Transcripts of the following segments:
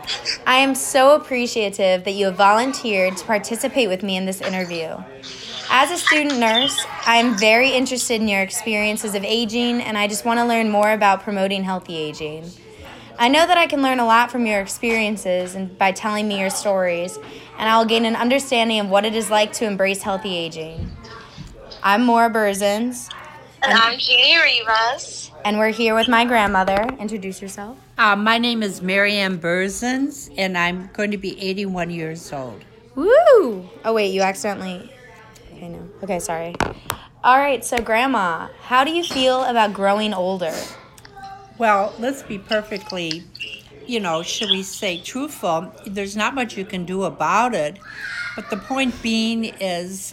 I am so appreciative that you have volunteered to participate with me in this interview. As a student nurse, I am very interested in your experiences of aging, and I just want to learn more about promoting healthy aging. I know that I can learn a lot from your experiences and by telling me your stories, and I will gain an understanding of what it is like to embrace healthy aging. I'm Maura Burzens, And I'm Jeannie Rivas. and we're here with my grandmother. Introduce yourself. My name is Marianne Burzens, and I'm going to be 81 years old. Woo! Oh, wait, you accidentally. Okay, no. Okay, sorry. All right, so Grandma, how do you feel about growing older? Well, let's be perfectly, should we say truthful. There's not much you can do about it. But the point being is,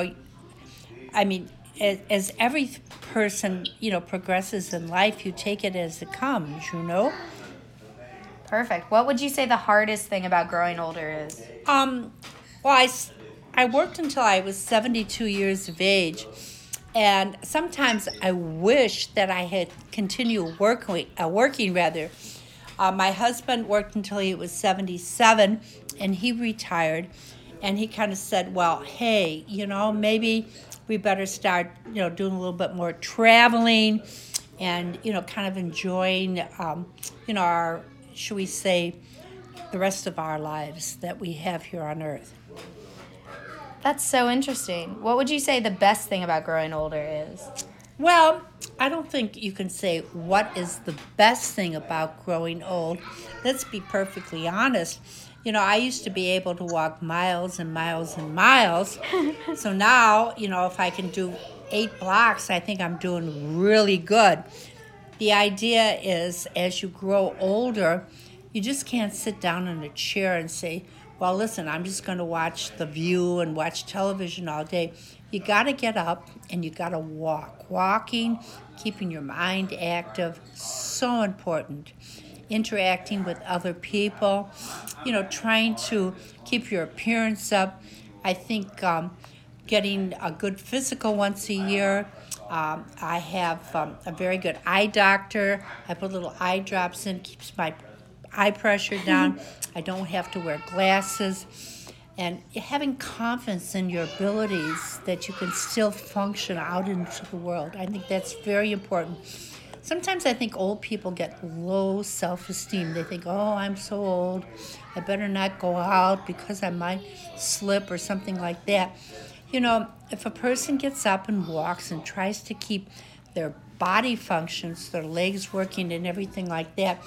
as every person, progresses in life, you take it as it comes. Perfect. What would you say the hardest thing about growing older is? I worked until I was 72 years of age, and sometimes I wish that I had continued working rather. My husband worked until he was 77, and he retired, and he kind of said, well, hey, maybe we better start, doing a little bit more traveling and, kind of enjoying, our, should we say, the rest of our lives that we have here on earth. That's so interesting. What would you say the best thing about growing older is? Well, I don't think you can say what is the best thing about growing old. Let's be perfectly honest. I used to be able to walk miles and miles and miles. So now, if I can do 8 blocks, I think I'm doing really good. The idea is as you grow older, you just can't sit down in a chair and say, well, listen, I'm just going to watch The View and watch television all day. You got to get up and you got to walk. Walking, keeping your mind active, so important. Interacting with other people, trying to keep your appearance up. I think getting a good physical once a year. I have a very good eye doctor. I put little eye drops in, keeps my eye pressure down. I don't have to wear glasses. And having confidence in your abilities that you can still function out into the world. I think that's very important. Sometimes I think old people get low self-esteem. They think, oh, I'm so old. I better not go out because I might slip or something like that. If a person gets up and walks and tries to keep their body functions, their legs working and everything like that,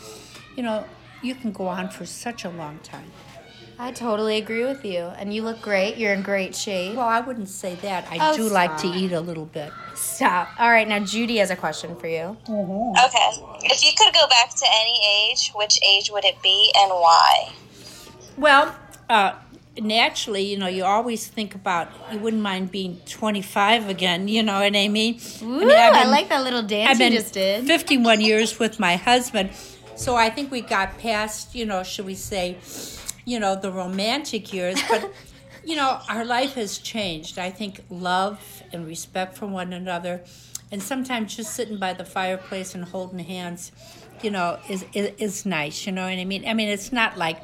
you can go on for such a long time. I totally agree with you. And you look great. You're in great shape. Well, I wouldn't say that. I do like to eat a little bit. Stop. All right, now Judy has a question for you. Mm-hmm. Okay. If you could go back to any age, which age would it be and why? Well, naturally, you always think about, you wouldn't mind being 25 again, you know what I mean? Ooh, I like that little dance you just did. 51 years with my husband, so I think we got past, should we say, the romantic years, but, our life has changed. I think love and respect for one another, and sometimes just sitting by the fireplace and holding hands, is nice, you know what I mean? I mean, it's not like,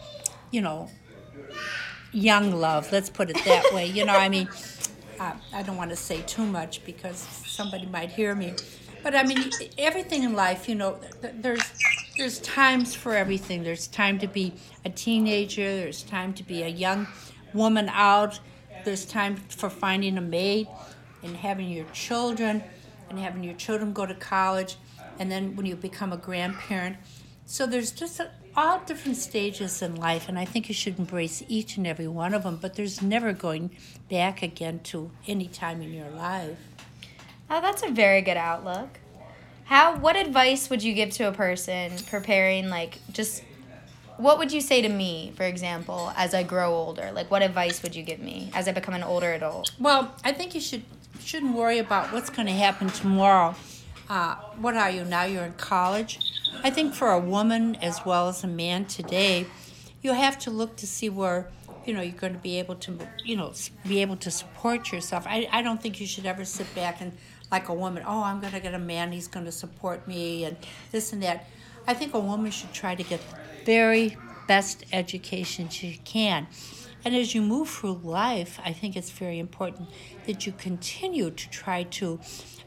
young love, let's put it that way. I don't want to say too much because somebody might hear me. But I mean, everything in life, there's times for everything. There's time to be a teenager. There's time to be a young woman out. There's time for finding a mate and having your children go to college. And then when you become a grandparent. So there's just all different stages in life, and I think you should embrace each and every one of them, but there's never going back again to any time in your life. Oh, that's a very good outlook. What advice would you give to a person preparing, what would you say to me, for example, as I grow older? What advice would you give me as I become an older adult? Well, I think you shouldn't worry about what's going to happen tomorrow. What are you now? You're in college. I think for a woman as well as a man today, you have to look to see where, you're going to be able to support yourself. I don't think you should ever sit back and, like a woman, oh, I'm going to get a man, he's going to support me, and this and that. I think a woman should try to get the very best education you can. And as you move through life, I think it's very important that you continue to try to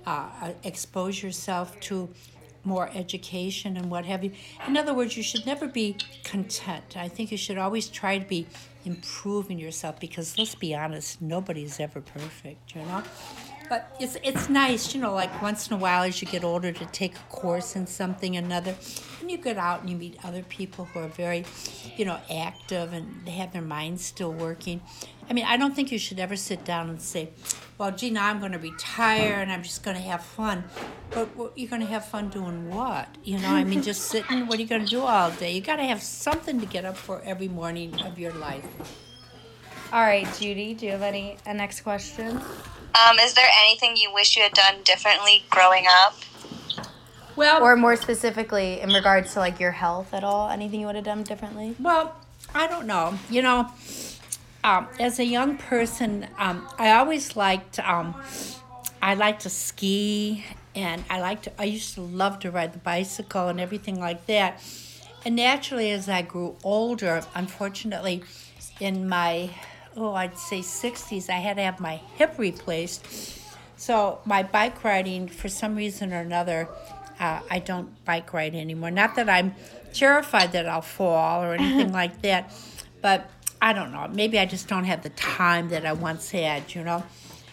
expose yourself to more education and what have you. In other words, you should never be content. I think you should always try to be improving yourself, because let's be honest, nobody's ever perfect, you know? But it's nice, you know, like once in a while as you get older to take a course in something or another, and you get out and you meet other people who are very, you know, active and they have their minds still working. I mean, I don't think you should ever sit down and say, well, gee, now I'm going to retire and I'm just going to have fun. But you're going to have fun doing what? You know, I mean, just sitting, what are you going to do all day? You got to have something to get up for every morning of your life. All right, Judy, do you have a next question? Is there anything you wish you had done differently growing up? Well, or more specifically in regards to like your health at all, anything you would have done differently? Well, I don't know. You know, as a young person, I always liked, I liked to ski, and I used to love to ride the bicycle and everything like that. And naturally, as I grew older, unfortunately, in my, I'd say 60s, I had to have my hip replaced. So my bike riding, for some reason or another, I don't bike ride anymore. Not that I'm terrified that I'll fall or anything like that, but I don't know. Maybe I just don't have the time that I once had, you know.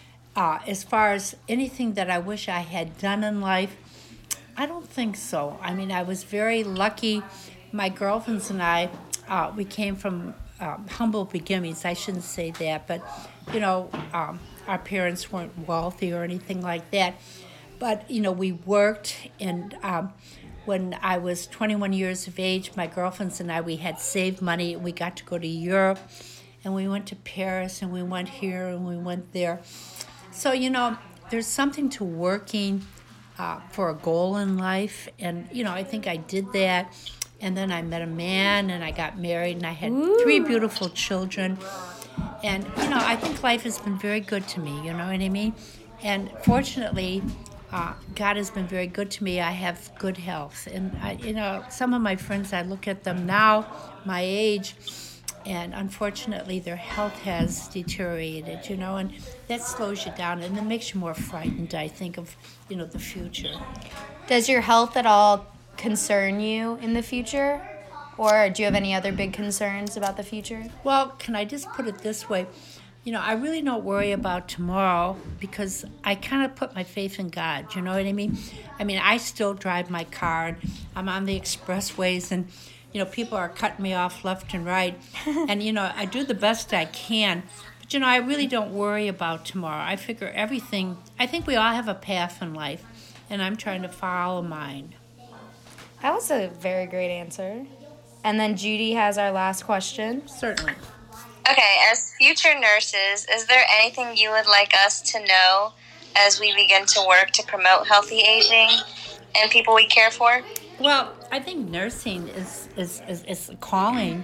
As far as anything that I wish I had done in life, I don't think so. I mean, I was very lucky. My girlfriends and I, we came from humble beginnings. I shouldn't say that, but, you know, our parents weren't wealthy or anything like that. But, you know, we worked, and when I was 21 years of age, my girlfriends and I, we had saved money. We got to go to Europe, and we went to Paris, and we went here, and we went there. So, you know, there's something to working for a goal in life, and, you know, I think I did that. And then I met a man, and I got married, and I had 3 beautiful children. And, you know, I think life has been very good to me, you know what I mean? And fortunately, God has been very good to me. I have good health. And, you know, some of my friends, I look at them now, my age, and unfortunately their health has deteriorated, you know, and that slows you down, and it makes you more frightened, I think, of, you know, the future. Does your health at all concern you in the future? Or do you have any other big concerns about the future? Well, can I just put it this way? You know, I really don't worry about tomorrow because I kind of put my faith in God, you know what I mean? I mean, I still drive my car, and I'm on the expressways, and, you know, people are cutting me off left and right. And, you know, I do the best I can. But, you know, I really don't worry about tomorrow. I figure everything, I think we all have a path in life, and I'm trying to follow mine. That was a very great answer. And then Judy has our last question. Certainly. Okay, as future nurses, is there anything you would like us to know as we begin to work to promote healthy aging and people we care for? Well, I think nursing is a calling.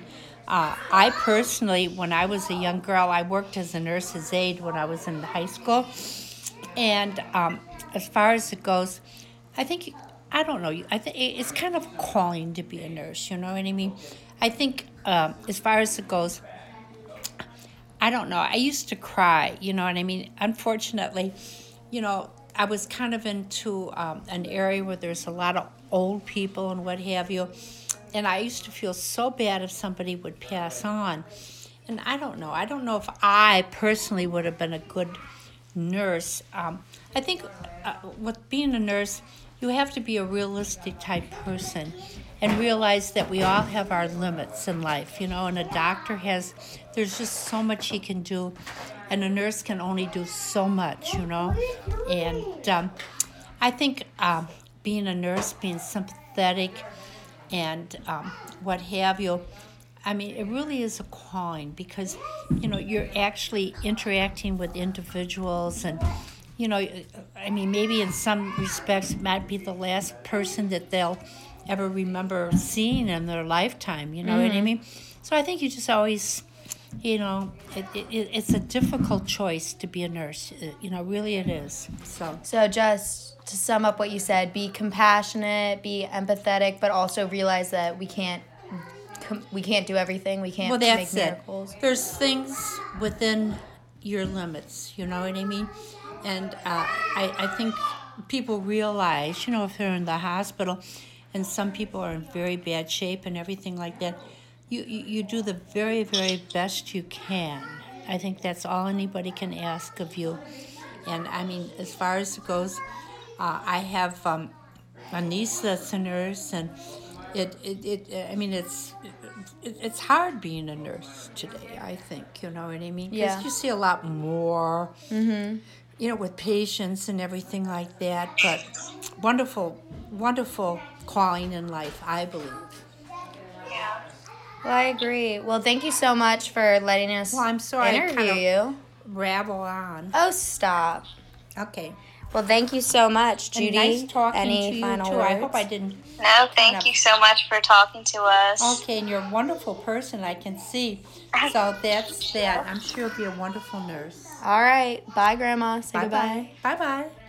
I personally, when I was a young girl, I worked as a nurse's aide when I was in high school. And as far as it goes, I think, I don't know, I think it's kind of calling to be a nurse, you know what I mean? I think as far as it goes, I don't know. I used to cry, you know what I mean? Unfortunately, you know, I was kind of into an area where there's a lot of old people and what have you. And I used to feel so bad if somebody would pass on. And I don't know. I don't know if I personally would have been a good nurse. I think with being a nurse, you have to be a realistic type person and realize that we all have our limits in life, you know, and a doctor there's just so much he can do, and a nurse can only do so much, you know. And I think being a nurse, being sympathetic and what have you, I mean, it really is a calling because, you know, you're actually interacting with individuals and, you know, I mean, maybe in some respects it might be the last person that they'll ever remember seeing in their lifetime, you know what I mean? So I think you just always, you know, it's a difficult choice to be a nurse. You know, really it is. So just to sum up what you said, be compassionate, be empathetic, but also realize that we we can't do everything. We can't Well, make that's miracles. it. There's things within your limits, you know what I mean? And I think people realize, you know, if they're in the hospital and some people are in very bad shape and everything like that, you do the very, very best you can. I think that's all anybody can ask of you. And I mean, as far as it goes, I have a niece that's a nurse, and it's hard being a nurse today, I think, you know what I mean? Because you see a lot more, you know, with patients and everything like that, but wonderful, wonderful calling in life, I believe. Well, I agree. Well, thank you so much for letting us Well, I'm sorry I interview kinda you. Rabble on. Oh, stop. Okay. Well, thank you so much, Judy. And nice talking Any to you, final too. words? I hope I didn't... No, thank you so much for talking to us. Okay, and you're a wonderful person, I can see. So that's that. I'm sure you'll be a wonderful nurse. All right. Bye, Grandma. Say Bye-bye. goodbye. Bye-bye.